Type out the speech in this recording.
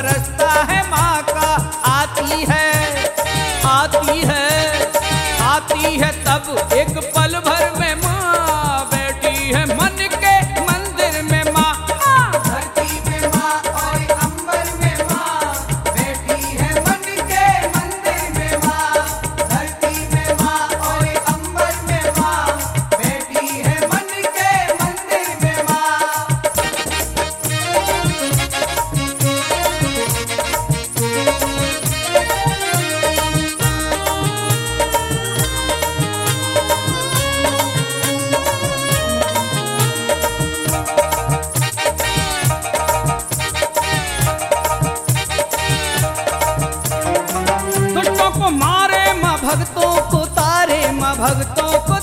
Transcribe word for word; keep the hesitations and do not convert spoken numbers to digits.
रास्ता है माँ का। आती है आती है आती है तब एक पल भर में माँ, बैठी है मन के मंदिर में माँ। धरती में माँ और अंबर में माँ, बैठी है मन के मंदिर में माँ। धरती में माँ और अंबर में माँ, बैठी है मन के मंदिर में माँ। दुष्टों को मारे माँ, भक्तों को तारे माँ, भक्तों को